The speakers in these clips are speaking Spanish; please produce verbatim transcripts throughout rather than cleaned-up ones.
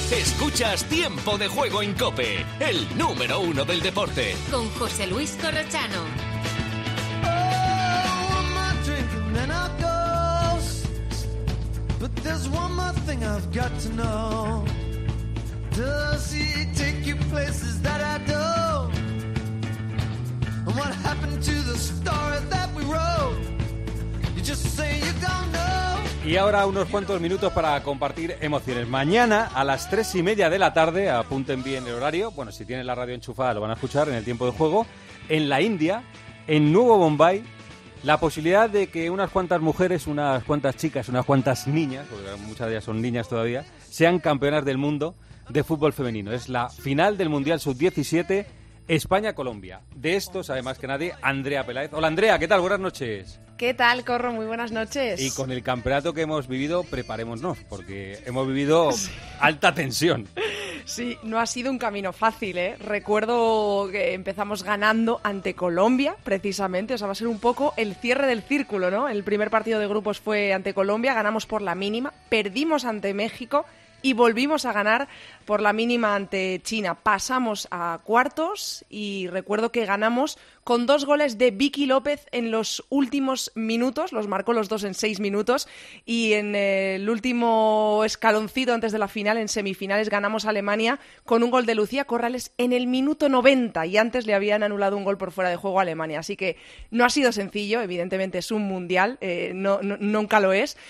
Escuchas Tiempo de Juego en COPE, el número uno del deporte. Con José Luis Corrochano. But there's one more thing I've got to know. Does he take you places that I don't? And what happened to the story that we wrote? You just say you don't know. Y ahora unos cuantos minutos para compartir emociones. Mañana a las tres y media de la tarde, apunten bien el horario, bueno, si tienen la radio enchufada lo van a escuchar en el tiempo de juego, en la India, en Nuevo Bombay, la posibilidad de que unas cuantas mujeres, unas cuantas chicas, unas cuantas niñas, porque muchas de ellas son niñas todavía, sean campeonas del mundo de fútbol femenino. Es la final del Mundial sub diecisiete, España-Colombia. De esto sabe más que nadie Andrea Peláez. Hola Andrea, ¿qué tal? Buenas noches. ¿Qué tal, Corro? Muy buenas noches. Y con el campeonato que hemos vivido, preparémonos, porque hemos vivido alta tensión. Sí, no ha sido un camino fácil, ¿eh? Recuerdo que empezamos ganando ante Colombia, precisamente. O sea, va a ser un poco el cierre del círculo, ¿no? El primer partido de grupos fue ante Colombia, ganamos por la mínima, perdimos ante México y volvimos a ganar por la mínima ante China. Pasamos a cuartos y recuerdo que ganamos con dos goles de Vicky López en los últimos minutos, los marcó los dos en seis minutos, y en el último escaloncito antes de la final, en semifinales, ganamos a Alemania con un gol de Lucía Corrales en el minuto noventa, y antes le habían anulado un gol por fuera de juego a Alemania. Así que no ha sido sencillo, evidentemente es un mundial, eh, no, no, nunca lo es,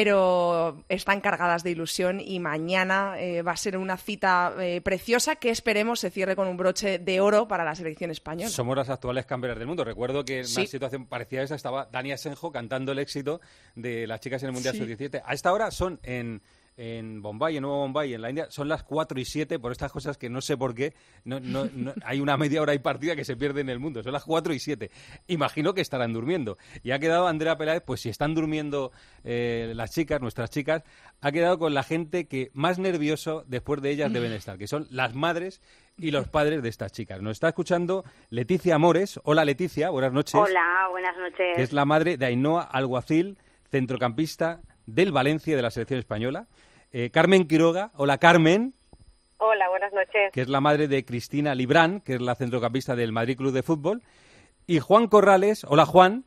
pero están cargadas de ilusión y mañana eh, va a ser una cita eh, preciosa que esperemos se cierre con un broche de oro para la selección española. Somos las actuales campeonas del mundo. Recuerdo que en Sí. una situación parecida a esa estaba Dani Asenjo cantando el éxito de las chicas en el Mundial Sí. sub diecisiete. A esta hora son en, en Bombay, en Nuevo Bombay, en la India, son las cuatro y siete por estas cosas que no sé por qué. No, no, no, hay una media hora y partida que se pierde en el mundo. Son las cuatro y siete. Imagino que estarán durmiendo. Y ha quedado Andrea Peláez, pues si están durmiendo eh, las chicas, nuestras chicas, ha quedado con la gente que más nervioso después de ellas deben estar, que son las madres y los padres de estas chicas. Nos está escuchando Leticia Amores. Hola Leticia, buenas noches. Hola, buenas noches. Que es la madre de Ainhoa Alguacil, centrocampista del Valencia de la selección española. Eh, Carmen Quiroga. Hola Carmen. Hola, buenas noches. Que es la madre de Cristina Librán, que es la centrocampista del Madrid Club de Fútbol. Y Juan Corrales. Hola Juan.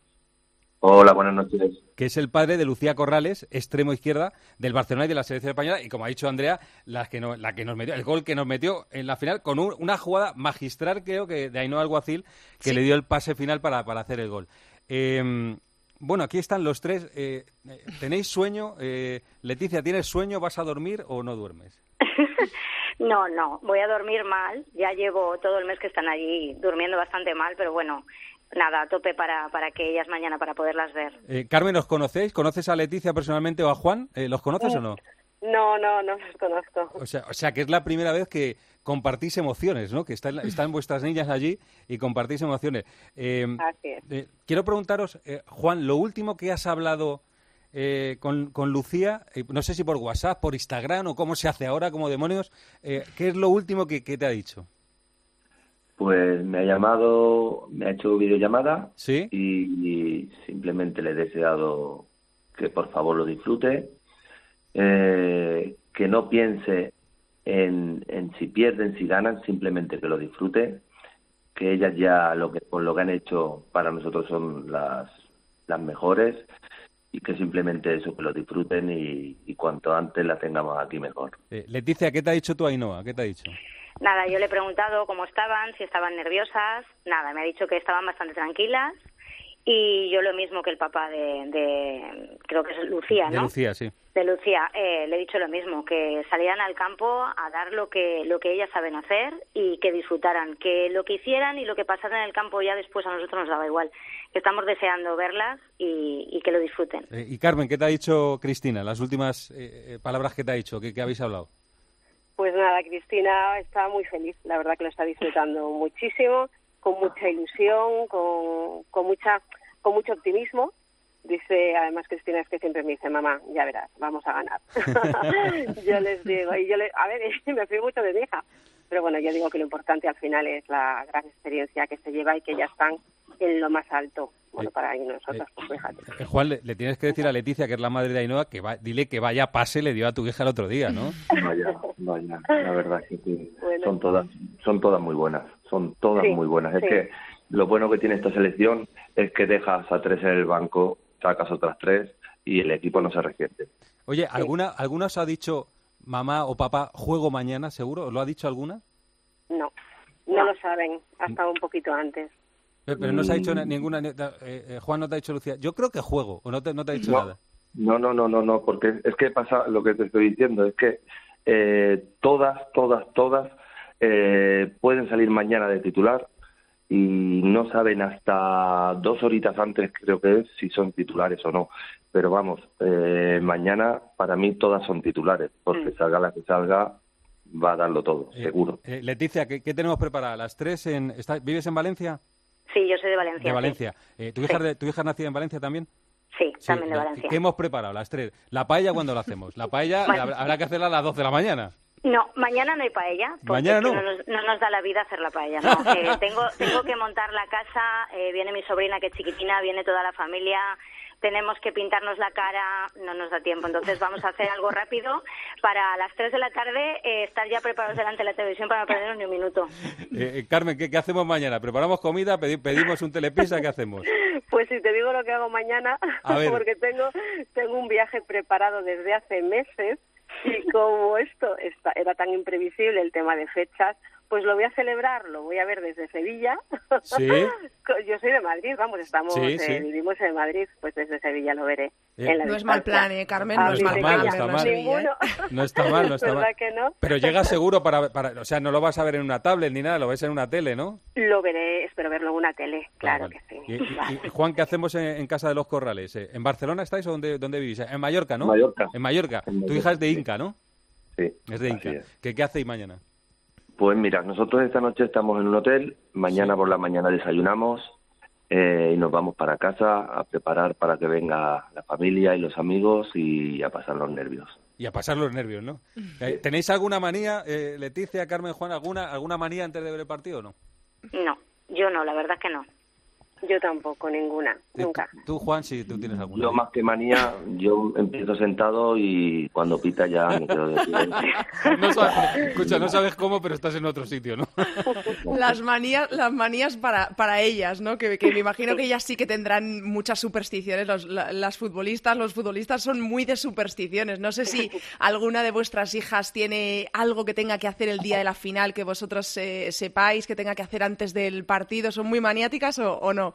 Hola, buenas noches. Que es el padre de Lucía Corrales, extremo izquierda del Barcelona y de la selección española, y como ha dicho Andrea, la que, no, la que nos metió, el gol que nos metió en la final con un, una jugada magistral, creo que de Ainhoa Alguacil, que Sí. le dio el pase final para, para hacer el gol. Eh, bueno, aquí están los tres. Eh, ¿Tenéis sueño? Eh, Leticia, ¿tienes sueño? ¿Vas a dormir o no duermes? No, no, voy a dormir mal. Ya llevo todo el mes que están allí durmiendo bastante mal, pero bueno, nada, a tope para, para que ellas mañana, para poderlas ver. Eh, Carmen, ¿os conocéis? ¿Conoces a Leticia personalmente o a Juan? Eh, ¿Los conoces o no? No, no, no los conozco. O sea, o sea, que es la primera vez que compartís emociones, ¿no? Que están, están vuestras niñas allí y compartís emociones. Eh, Así es. eh, quiero preguntaros, eh, Juan, lo último que has hablado eh, con, con Lucía, eh, no sé si por WhatsApp, por Instagram o cómo se hace ahora, como demonios, eh, ¿qué es lo último que, que te ha dicho? Pues me ha llamado, me ha hecho videollamada. ¿Sí? Y, y simplemente le he deseado que por favor lo disfrute, eh, que no piense en, en si pierden, si ganan, simplemente que lo disfrute, que ellas ya lo que con lo que han hecho para nosotros son las, las mejores, y que simplemente eso, que lo disfruten y, y cuanto antes la tengamos aquí mejor. Eh, Leticia, ¿qué te ha dicho tu Ainhoa? ¿Qué te ha dicho? Nada, yo le he preguntado cómo estaban, si estaban nerviosas. Nada, me ha dicho que estaban bastante tranquilas. Y yo lo mismo que el papá de, de creo que es Lucía, ¿no? De Lucía, sí. De Lucía, eh, le he dicho lo mismo, que salieran al campo a dar lo que lo que ellas saben hacer y que disfrutaran, que lo que hicieran y lo que pasara en el campo ya después a nosotros nos daba igual, que estamos deseando verlas y, y que lo disfruten. Eh, y Carmen, ¿qué te ha dicho Cristina? Las últimas eh, palabras que te ha dicho, que, que habéis hablado. Pues nada, Cristina está muy feliz, la verdad que lo está disfrutando muchísimo, con mucha ilusión, con, con mucha con mucho optimismo. Dice, además Cristina es que siempre me dice, mamá, ya verás, vamos a ganar. Yo les digo, y yo le, a ver, me fui mucho de mi hija, Pero bueno, yo digo que lo importante al final es la gran experiencia que se lleva y que ya están en lo más alto. Bueno, para ahí nosotros, pues fíjate. Eh, Juan, le, le tienes que decir a Leticia, que es la madre de Ainhoa, que va, dile que vaya pase le dio a tu hija el otro día, ¿no? Vaya, vaya, la verdad es que sí. Bueno. son todas son todas muy buenas, son todas Sí, muy buenas. Es sí. que lo bueno que tiene esta selección es que dejas a tres en el banco, sacas otras tres y el equipo no se resiente. Oye, ¿alguna, ¿alguna os ha dicho mamá o papá juego mañana, seguro? ¿Os lo ha dicho alguna? No, no lo saben, hasta un poquito antes. Pero, pero no se ha dicho na- ninguna... Eh, eh, Juan, no te ha dicho Lucía. Yo creo que juego, o no te, no te ha dicho No. nada. No, no, no, no, no, porque es que pasa lo que te estoy diciendo, es que eh, todas, todas, todas eh, pueden salir mañana de titular y no saben hasta dos horitas antes, creo que es, si son titulares o no. Pero vamos, eh, mañana para mí todas son titulares, porque Mm. salga la que salga, va a darlo todo, Eh, seguro. eh, Leticia, ¿qué, qué tenemos preparado? ¿Las tres en... está- ¿Vives en Valencia? Sí, yo soy de Valencia. De sí. Valencia. Eh, ¿tu, hija, de- ¿Tu hija es nacida en Valencia también? Sí, Sí, también de la- Valencia. ¿Qué hemos preparado? Las tres. ¿La paella cuándo la hacemos? La paella Bueno. la- habrá que hacerla a las doce de la mañana. No, mañana no hay paella. Porque ¿Mañana es que no? no nos, no nos da la vida hacer la paella, no. Eh, tengo, tengo que montar la casa, eh, viene mi sobrina que es chiquitina, viene toda la familia, tenemos que pintarnos la cara, no nos da tiempo. Entonces vamos a hacer algo rápido para a las tres de la tarde eh, estar ya preparados delante de la televisión para no perdernos ni un minuto. Eh, eh, Carmen, ¿qué, qué hacemos mañana? ¿Preparamos comida? Pedi- ¿Pedimos un telepizza? ¿Qué hacemos? Pues si te digo lo que hago mañana, A ver. porque tengo tengo un viaje preparado desde hace meses y como esto está, era tan imprevisible el tema de fechas, pues lo voy a celebrar, lo voy a ver desde Sevilla. Sí. Yo soy de Madrid, vamos, estamos Sí, eh, sí. vivimos en Madrid, pues desde Sevilla lo veré. Eh, en la No es mal distancia. plan, ¿eh, Carmen? Ah, No es sí, mal sí, plan. sí, no está verlo en mal. Sevilla, ¿eh? Ninguno. No está mal, no está ¿Verdad mal. que no? Pero llega seguro para, para... O sea, no lo vas a ver en una tablet ni nada, lo ves en una tele, ¿no? Lo veré, espero verlo en una tele, claro Vale, que vale. sí. Y, y- y, Juan, ¿qué hacemos en, en Casa de los Corrales? Eh, ¿En Barcelona estáis o dónde, dónde vivís? En Mallorca, ¿no? Mallorca. En Mallorca. En Tu Mallorca, hija es de sí. Inca, ¿no? Sí, Es de así Inca. es. ¿Qué, qué hacéis mañana? Pues mira, nosotros esta noche estamos en un hotel, mañana por la mañana desayunamos eh, y nos vamos para casa a preparar para que venga la familia y los amigos y a pasar los nervios. Y a pasar los nervios, ¿no? Eh, ¿Tenéis alguna manía, eh, Leticia, Carmen, Juan, alguna alguna manía antes de ver el partido o no? No, yo no, la verdad es que no. Yo tampoco, ninguna, Eh, nunca. Tú, Juan, sí, tú tienes alguna. Yo más que manía, yo empiezo sentado y cuando pita ya me quedo de pie. No sabes, escucha, no sabes cómo, pero estás en otro sitio, ¿no? Las manías, las manías para, para ellas, ¿no? Que, que me imagino que ellas sí que tendrán muchas supersticiones. Los, la- las futbolistas, los futbolistas son muy de supersticiones. No sé si alguna de vuestras hijas tiene algo que tenga que hacer el día de la final, que vosotros eh, sepáis, que tenga que hacer antes del partido. ¿Son muy maniáticas o, o no?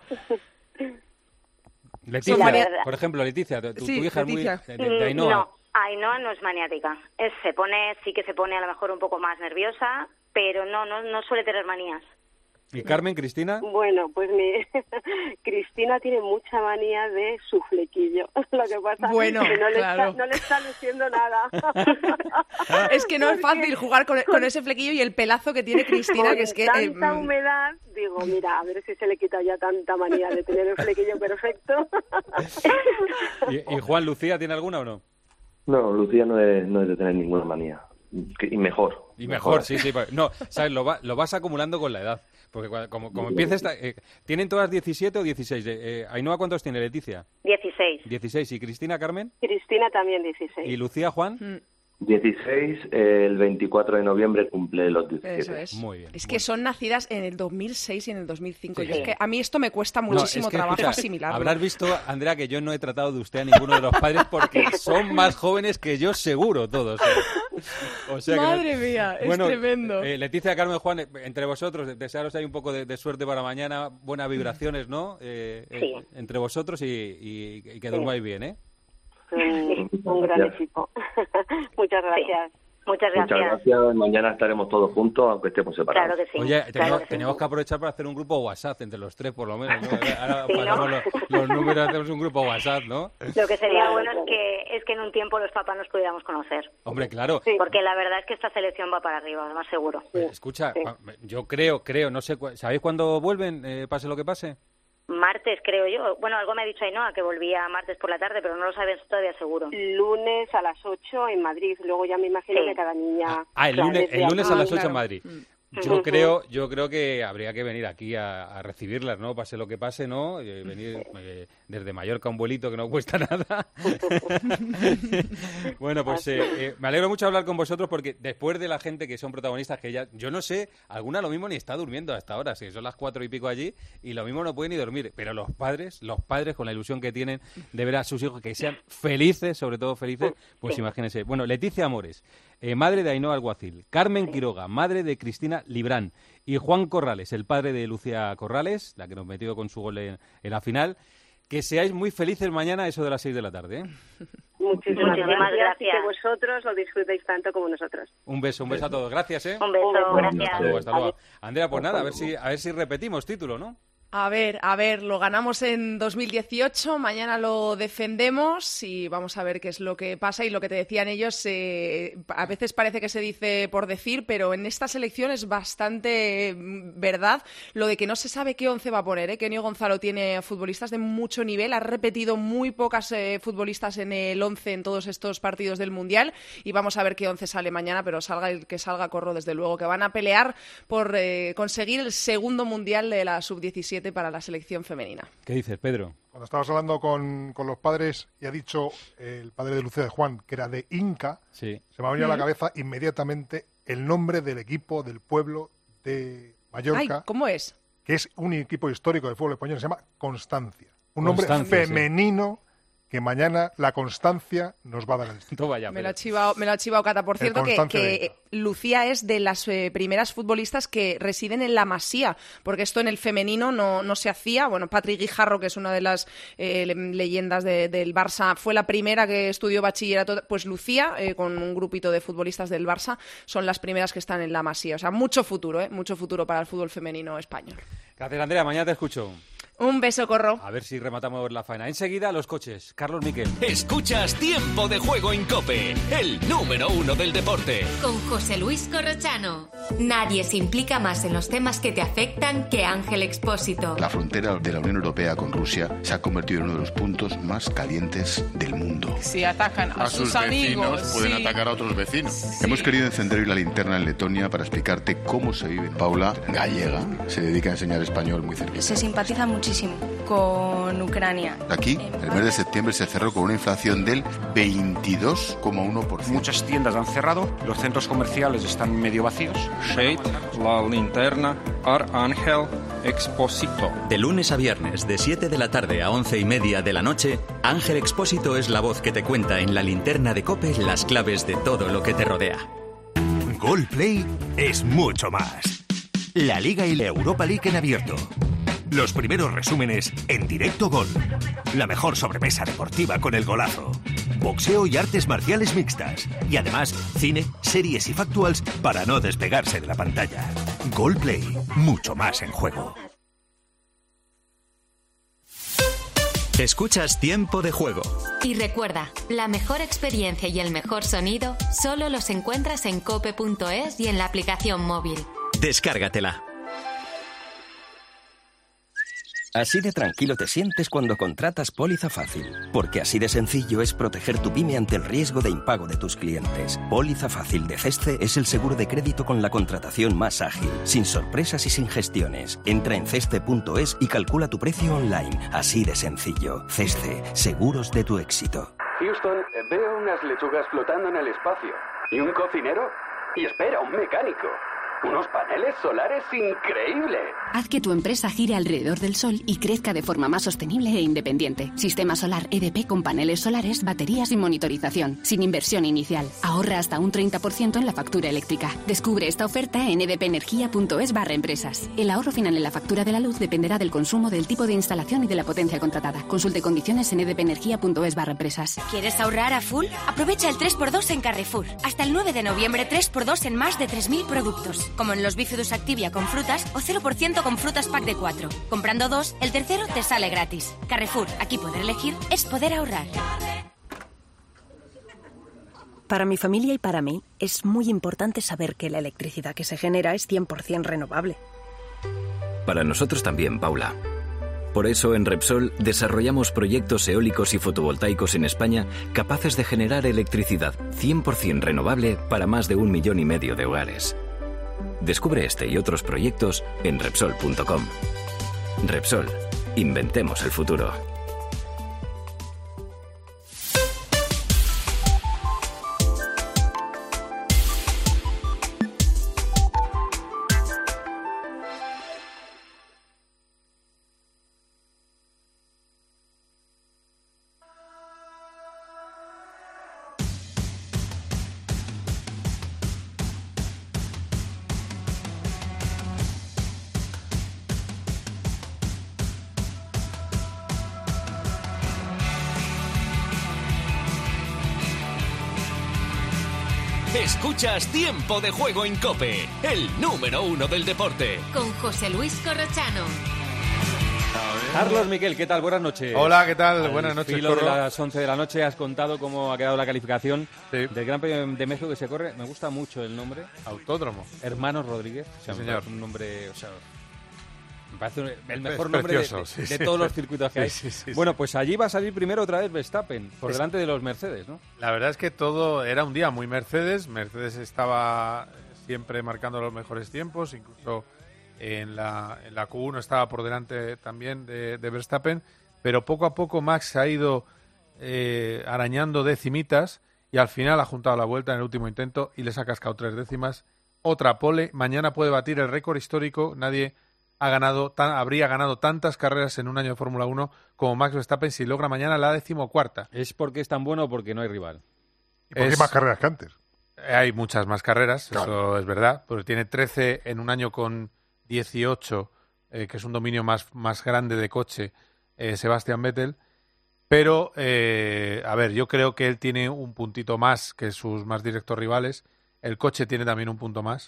Leticia, La verdad. por ejemplo, Leticia, tu, tu Sí, hija Leticia. es muy... De, de- de Ainhoa. No, Ainhoa no es maniática. Es, se pone, sí que se pone a lo mejor un poco más nerviosa, pero no, no, no suele tener manías. ¿Y Carmen, Cristina? Bueno, pues mi Cristina tiene mucha manía de su flequillo. Lo que pasa Bueno, es que no le, claro. está, no le está luciendo nada. Es que no es fácil jugar con, con ese flequillo y el pelazo que tiene Cristina, Con que es que... eh, tanta mm, humedad, digo, mira, a ver si se le quita ya tanta manía de tener el flequillo perfecto. ¿Y, y Juan, Lucía, tiene alguna o no? No, Lucía no es, no es de tener ninguna manía. Que- Y mejor. Y mejor, sí, sí. pues- No, ¿sabes? Lo, va- lo vas acumulando con la edad. Porque cua- como, como empieza esta... eh, ¿Tienen todas diecisiete o dieciséis? Eh, eh, ¿Ainhoa cuántos tiene, Leticia? dieciséis. dieciséis. ¿Y Cristina, Carmen? Cristina también dieciséis. ¿Y Lucía, Juan? mm, dieciséis, eh, el veinticuatro de noviembre cumple los diecisiete. Eso es. Muy bien, Es muy que bien. son nacidas en el dos mil seis y en el dos mil cinco. Sí. Yo es que a mí esto me cuesta No, muchísimo es que, trabajo escucha, asimilarlo. Habrás visto, Andrea, que yo no he tratado de usted a ninguno de los padres porque son más jóvenes que yo seguro todos. ¿eh? O sea que no- Madre mía, es Bueno, tremendo. eh, Leticia, Carmen, Juan, eh, entre vosotros, desearos ahí un poco de, de suerte para mañana, buenas vibraciones, ¿no? Eh, eh, Sí. entre vosotros y, y- y que durmáis bien, ¿eh? Un, un gran Gracias. equipo. Muchas gracias. Muchas gracias. Muchas gracias. Mañana estaremos todos juntos, aunque estemos separados. Claro que sí. Oye, claro tenemos, que sí. tenemos que aprovechar para hacer un grupo WhatsApp entre los tres, por lo menos, ¿no? Ahora Sí, ¿no? pasamos los, los números, hacemos un grupo WhatsApp, ¿no? Lo que sería Claro, bueno claro. es que es que en un tiempo los papás nos pudiéramos conocer. Hombre, claro. Sí. Porque la verdad es que esta selección va para arriba, más seguro. Pues, escucha, sí. pa- yo creo, creo, no sé, cu- ¿sabéis cuándo vuelven, eh, pase lo que pase? martes, creo yo. Bueno, algo me ha dicho Ainhoa, que volvía martes por la tarde, pero no lo sabes todavía seguro. Lunes a las ocho en Madrid. Luego ya me imagino sí. que cada niña... Ah, el lunes, el lunes a las ocho claro. en Madrid. Mm. Yo creo, yo creo que habría que venir aquí a, a recibirlas, ¿no? Pase lo que pase, ¿no? Eh, venir eh, desde Mallorca un vuelito que no cuesta nada. Bueno, pues eh, eh, me alegro mucho de hablar con vosotros porque después de la gente que son protagonistas, que ya, yo no sé, alguna lo mismo ni está durmiendo hasta ahora, si son las cuatro y pico allí, y lo mismo no pueden ni dormir. Pero los padres, los padres con la ilusión que tienen de ver a sus hijos que sean felices, sobre todo felices, pues imagínense. Bueno, Leticia Amores, eh, madre de Ainhoa Alguacil, Carmen Quiroga, madre de Cristina Librán, y Juan Corrales, el padre de Lucía Corrales, la que nos metió con su gol en, en la final. Que seáis muy felices mañana a eso de las seis de la tarde, ¿eh? Muchísimas, Muchísimas gracias. Y que vosotros lo disfrutéis tanto como nosotros. Un beso, un beso a todos. Gracias, ¿eh? Un beso, gracias. Hasta luego, hasta luego. Andrea, pues nada, a ver si, a ver si repetimos título, ¿no? A ver, a ver, lo ganamos en dos mil dieciocho, mañana lo defendemos y vamos a ver qué es lo que pasa. Y lo que te decían ellos, eh, a veces parece que se dice por decir, pero en esta selección es bastante verdad lo de que no se sabe qué once va a poner, ¿eh? Kenio Gonzalo tiene futbolistas de mucho nivel, ha repetido muy pocas eh, futbolistas en el once en todos estos partidos del Mundial y vamos a ver qué once sale mañana, pero salga el que salga, corro desde luego, que van a pelear por eh, conseguir el segundo Mundial de la sub diecisiete para la selección femenina. ¿Qué dices, Pedro? Cuando estabas hablando con, con los padres y ha dicho eh, el padre de Lucía de Juan que era de Inca, sí. se me ha venido mm. a la cabeza inmediatamente el nombre del equipo del pueblo de Mallorca. Ay, ¿cómo es? Que es un equipo histórico de fútbol español, se llama Constancia. Un nombre Constancia, femenino. Sí. Que mañana la Constancia nos va a dar el título. Vaya, me, lo ha chivado, me lo ha chivado Cata. Por cierto, que, que Lucía es de las eh, primeras futbolistas que residen en la Masía, porque esto en el femenino no, no se hacía. Bueno, Patri Guijarro, que es una de las eh, leyendas de, del Barça, fue la primera que estudió bachillerato. Pues Lucía, eh, con un grupito de futbolistas del Barça, son las primeras que están en la Masía. O sea, mucho futuro, ¿eh? Mucho futuro para el fútbol femenino español. Gracias, Andrea. Mañana te escucho. Un beso, Corro. A ver si rematamos la faena. Enseguida, los coches. Carlos Miquel. Escuchas Tiempo de Juego en COPE, el número uno del deporte. Con José Luis Corrochano. Nadie se implica más en los temas que te afectan que Ángel Expósito. La frontera de la Unión Europea con Rusia se ha convertido en uno de los puntos más calientes del mundo. Si atacan a, a sus, sus amigos, vecinos, pueden sí. atacar a otros vecinos. Sí. Hemos querido encender hoy la linterna en Letonia para explicarte cómo se vive. Paula, gallega, se dedica a enseñar español muy cerquita. Se simpatiza mucho muchísimo con Ucrania. Aquí, el mes de septiembre se cerró con una inflación del veintidós coma uno por ciento. Muchas tiendas han cerrado, los centros comerciales están medio vacíos. Shade, la linterna, Ar Ángel Expósito. De lunes a viernes, de siete de la tarde a once y media de la noche, Ángel Expósito es la voz que te cuenta en la linterna de COPE las claves de todo lo que te rodea. Goalplay es mucho más. La Liga y la Europa League en abierto. Los primeros resúmenes en Directo Gol. La mejor sobremesa deportiva con el golazo. Boxeo y artes marciales mixtas. Y además, cine, series y factuals para no despegarse de la pantalla. Goalplay, mucho más en juego. Escuchas Tiempo de Juego. Y recuerda, la mejor experiencia y el mejor sonido solo los encuentras en cope punto es y en la aplicación móvil. Descárgatela. Así de tranquilo te sientes cuando contratas Póliza Fácil, porque así de sencillo es proteger tu pyme ante el riesgo de impago de tus clientes. Póliza Fácil de Cesce es el seguro de crédito con la contratación más ágil, sin sorpresas y sin gestiones. Entra en cesce punto es y calcula tu precio online, así de sencillo. Cesce, seguros de tu éxito. Houston, veo unas lechugas flotando en el espacio. ¿Y un cocinero? Y espera, un mecánico. ¡Unos paneles solares increíbles! Haz que tu empresa gire alrededor del sol y crezca de forma más sostenible e independiente. Sistema solar E D P con paneles solares, baterías y monitorización. Sin inversión inicial. Ahorra hasta un treinta por ciento en la factura eléctrica. Descubre esta oferta en edpenergia punto es barra empresas. El ahorro final en la factura de la luz dependerá del consumo, del tipo de instalación y de la potencia contratada. Consulte condiciones en edpenergia punto es barra empresas. ¿Quieres ahorrar a full? Aprovecha el tres por dos en Carrefour. Hasta el nueve de noviembre, tres por dos en más de tres mil productos. Como en los Bifidus Activia con frutas o cero por ciento con frutas pack de cuatro. Comprando dos, el tercero te sale gratis. Carrefour, aquí poder elegir es poder ahorrar. Para mi familia y para mí es muy importante saber que la electricidad que se genera es cien por ciento renovable. Para nosotros también, Paula. Por eso en Repsol desarrollamos proyectos eólicos y fotovoltaicos en España capaces de generar electricidad cien por ciento renovable para más de un millón y medio de hogares. Descubre este y otros proyectos en Repsol punto com. Repsol, inventemos el futuro. Escuchas Tiempo de Juego en COPE, el número uno del deporte. Con José Luis Corrochano. Carlos Miquel, ¿qué tal? Buenas noches. Hola, ¿qué tal? Al Buenas noches, filo de Corro. las once de la noche has contado cómo ha quedado la calificación sí. del Gran Premio de México que se corre. Me gusta mucho el nombre. Autódromo. Hermanos Rodríguez. O sea, sí, me señor. parece un nombre... O sea, me parece el mejor es nombre precioso, de, sí, de sí. todos los circuitos que hay. Sí, sí, sí, bueno, sí. pues allí va a salir primero otra vez Verstappen, por Es... delante de los Mercedes, ¿no? La verdad es que todo era un día muy Mercedes. Mercedes estaba siempre marcando los mejores tiempos, incluso en la, en la Q uno estaba por delante también de, de Verstappen, pero poco a poco Max ha ido eh, arañando decimitas y al final ha juntado la vuelta en el último intento y les ha cascado tres décimas. Otra pole. Mañana puede batir el récord histórico. Nadie ha ganado tan, habría ganado tantas carreras en un año de Fórmula uno como Max Verstappen si logra mañana la decimocuarta. ¿Es porque es tan bueno o porque no hay rival? ¿Y porque Es... hay más carreras que antes? Hay muchas más carreras, claro. Eso es verdad, porque tiene trece en un año con dieciocho, eh, que es un dominio más, más grande de coche, eh, Sebastian Vettel. Pero, eh, a ver, yo creo que él tiene un puntito más que sus más directos rivales. El coche tiene también un punto más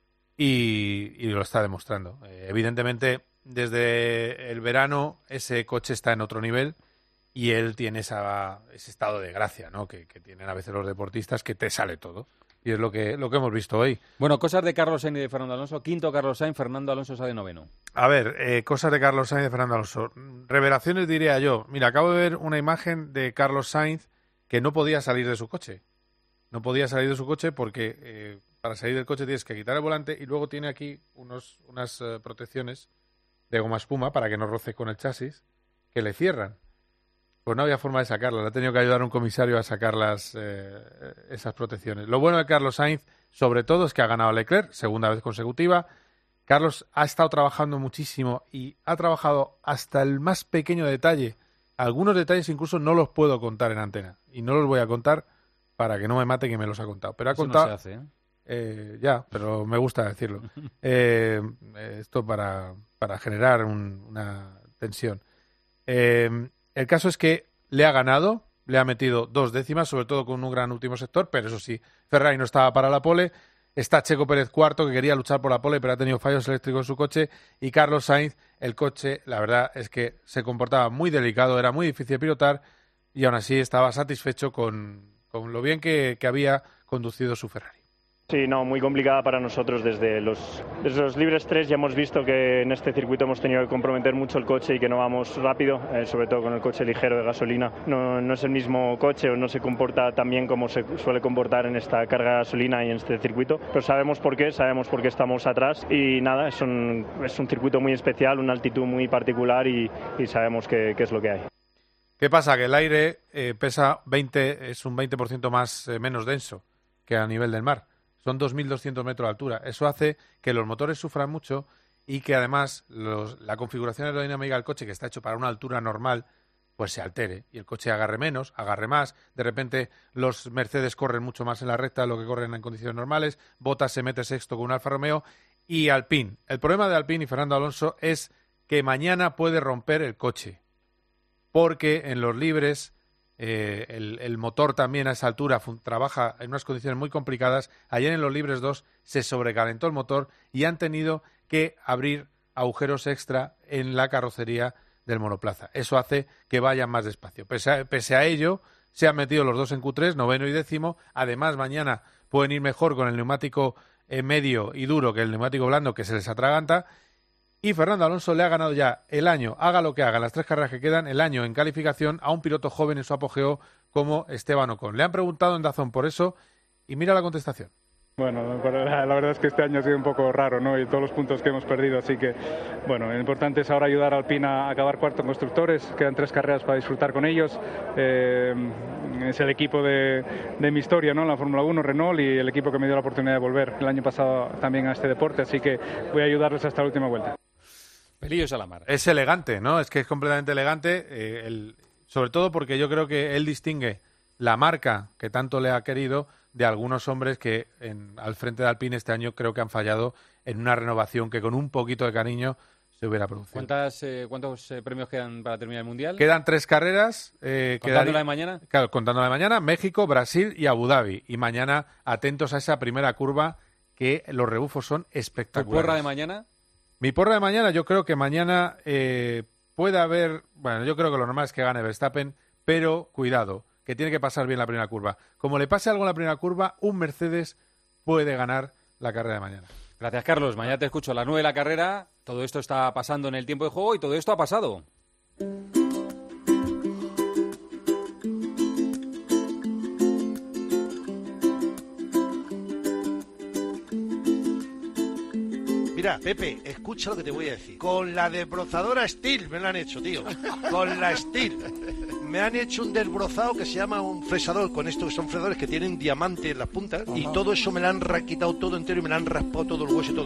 y, y lo está demostrando. Eh, evidentemente, desde el verano ese coche está en otro nivel y él tiene esa, ese estado de gracia, ¿no? Que, que tienen a veces los deportistas, que te sale todo. Y es lo que, lo que hemos visto hoy. Bueno, cosas de Carlos Sainz y de Fernando Alonso. Quinto Carlos Sainz, Fernando Alonso sale noveno. A ver, eh, cosas de Carlos Sainz y de Fernando Alonso. Revelaciones diría yo. Mira, acabo de ver una imagen de Carlos Sainz que no podía salir de su coche. No podía salir de su coche porque eh, para salir del coche tienes que quitar el volante y luego tiene aquí unos, unas uh, protecciones de goma espuma para que no roce con el chasis que le cierran. Pues no había forma de sacarlas. Le ha tenido que ayudar un comisario a sacar las, eh, esas protecciones. Lo bueno de Carlos Sainz, sobre todo, es que ha ganado a Leclerc, segunda vez consecutiva. Carlos ha estado trabajando muchísimo y ha trabajado hasta el más pequeño detalle. Algunos detalles incluso no los puedo contar en antena. Y no los voy a contar para que no me mate que me los ha contado. Pero ha Eso contado... no se hace, ¿eh? Eh, ya, pero me gusta decirlo. Eh, esto para, para generar un, una tensión. Eh, el caso es que le ha ganado, le ha metido dos décimas, sobre todo con un gran último sector, pero eso sí, Ferrari no estaba para la pole. Está Checo Pérez cuarto, que quería luchar por la pole, pero ha tenido fallos eléctricos en su coche. Y Carlos Sainz, el coche, la verdad es que se comportaba muy delicado, era muy difícil de pilotar y aún así estaba satisfecho con, con lo bien que, que había conducido su Ferrari. Sí, no, muy complicada para nosotros desde los, desde los libres tres. Ya hemos visto que en este circuito hemos tenido que comprometer mucho el coche y que no vamos rápido, eh, sobre todo con el coche ligero de gasolina. No, no es el mismo coche o no se comporta tan bien como se suele comportar en esta carga de gasolina y en este circuito, pero sabemos por qué, sabemos por qué estamos atrás y nada, es un, es un circuito muy especial, una altitud muy particular y, y sabemos qué es lo que hay. ¿Qué pasa? Que el aire eh, pesa veinte, es un veinte por ciento más eh, menos denso que a nivel del mar. Son dos mil doscientos metros de altura. Eso hace que los motores sufran mucho y que además los, la configuración aerodinámica del coche, que está hecho para una altura normal, pues se altere y el coche agarre menos, agarre más. De repente los Mercedes corren mucho más en la recta de lo que corren en condiciones normales. Bottas se mete sexto con un Alfa Romeo y Alpine. El problema de Alpine y Fernando Alonso es que mañana puede romper el coche porque en los libres... Eh, el, el motor también a esa altura trabaja en unas condiciones muy complicadas. Ayer en los libres dos se sobrecalentó el motor y han tenido que abrir agujeros extra en la carrocería del monoplaza. Eso hace que vayan más despacio. Pese a, pese a ello, se han metido los dos en Q tres, noveno y décimo. Además, mañana pueden ir mejor con el neumático eh, medio y duro que el neumático blando, que se les atraganta. Y Fernando Alonso le ha ganado ya el año, haga lo que haga, las tres carreras que quedan, el año en calificación a un piloto joven en su apogeo como Esteban Ocon. Le han preguntado en Dazón por eso y mira la contestación. Bueno, la verdad es que este año ha sido un poco raro, ¿no? Y todos los puntos que hemos perdido, así que, bueno, lo importante es ahora ayudar a Alpine a acabar cuarto en constructores. Quedan tres carreras para disfrutar con ellos. Eh, es el equipo de, de mi historia, ¿no? La Fórmula uno, Renault, y el equipo que me dio la oportunidad de volver el año pasado también a este deporte, así que voy a ayudarles hasta la última vuelta. Pelillos a la mar. Es elegante, ¿no? Es que es completamente elegante, eh, el, sobre todo porque yo creo que él distingue la marca que tanto le ha querido de algunos hombres que en, al frente de Alpine este año creo que han fallado en una renovación que con un poquito de cariño se hubiera producido. ¿Cuántas, eh, ¿Cuántos eh, premios quedan para terminar el Mundial? Quedan tres carreras. Eh, ¿Contando la de mañana? Claro, contando la de mañana, México, Brasil y Abu Dhabi. Y mañana atentos a esa primera curva que los rebufos son espectaculares. ¿Tu porra de mañana? Mi porra de mañana, yo creo que mañana eh, puede haber... Bueno, yo creo que lo normal es que gane Verstappen, pero cuidado, que tiene que pasar bien la primera curva. Como le pase algo en la primera curva, un Mercedes puede ganar la carrera de mañana. Gracias, Carlos. Mañana te escucho a las nueve de la carrera. Todo esto está pasando en el tiempo de juego y todo esto ha pasado. Mira, Pepe, escucha lo que te voy a decir. Con la desbrozadora Steel me lo han hecho, tío. Con la Steel. Me han hecho un desbrozado que se llama un fresador, con estos que son fresadores que tienen diamante en las puntas. Ajá. Y todo eso me lo han quitado todo entero y me lo han raspado todo el hueso y todo.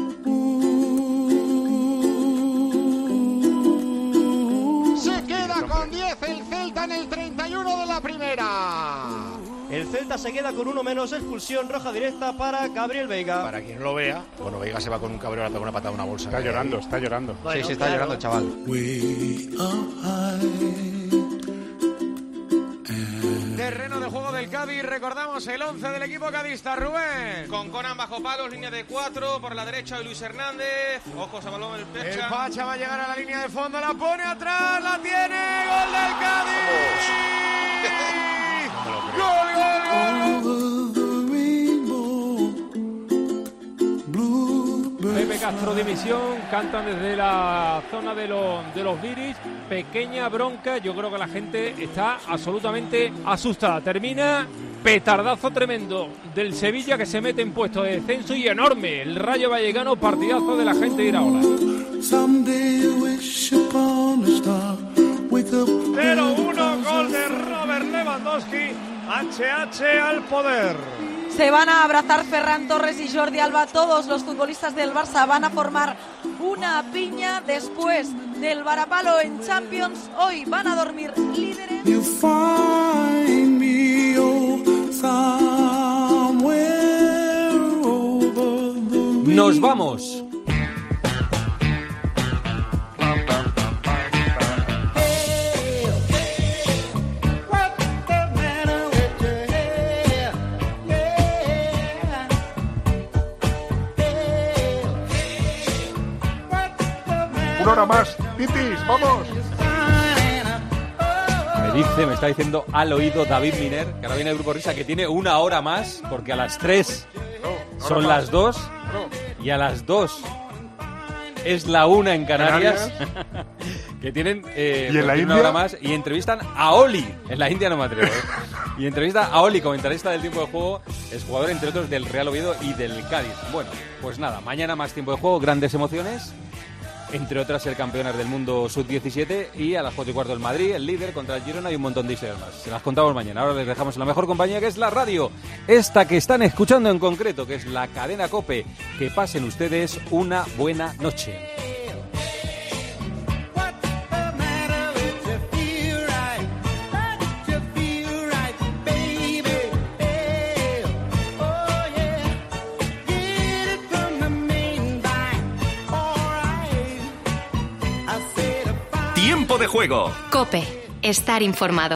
Se queda con diez el Celta en el treinta y uno de la primera. El Celta se queda con uno menos, expulsión roja directa para Gabriel Veiga. Para quien no lo vea, bueno, Veiga se va con un cabreo a pegar una patada a una bolsa. Está llorando, está llorando. Bueno, sí, sí, está claro. llorando el chaval. Terreno de juego del Cádiz, recordamos el once del equipo cadista, Rubén. Con Conan bajo palos, línea de cuatro, por la derecha de Luis Hernández. Ojos a balón el Pecha. El Pacha va a llegar a la línea de fondo, la pone atrás, la tiene, gol del Cádiz. ¡Gol, gol, gol! Pepe Castro División, cantan desde la zona de los, de los Viris. Pequeña bronca, yo creo que la gente está absolutamente asustada. Termina petardazo tremendo del Sevilla que se mete en puesto de descenso y enorme. El Rayo Vallecano, partidazo de la gente de Iraola. cero uno, gol de Robert Lewandowski. H H al poder. Se van a abrazar Ferran Torres y Jordi Alba. Todos los futbolistas del Barça van a formar una piña después del varapalo en Champions. Hoy van a dormir líderes. Nos vamos. Una hora más, Titis, vamos. Me dice, me está diciendo al oído David Miner, que ahora viene el Grupo Risa, que tiene una hora más, porque a las tres no, son las dos, no. Y a las dos es la una en Canarias, Canarias. Que tienen eh, ¿Y en la una India? hora más, y entrevistan a Oli, en la India no me atrevo, ¿eh? Y entrevista a Oli, comentarista del tiempo de juego, es jugador entre otros del Real Oviedo y del Cádiz. Bueno, pues nada, mañana más tiempo de juego, grandes emociones. Entre otras el campeonato del mundo sub diecisiete y a las cuatro y cuarto el Madrid, el líder contra el Girona y un montón de historias más. Se las contamos mañana. Ahora les dejamos en la mejor compañía que es la radio. Esta que están escuchando en concreto, que es la cadena COPE. Que pasen ustedes una buena noche. Tiempo de juego. COPE. Estar informado.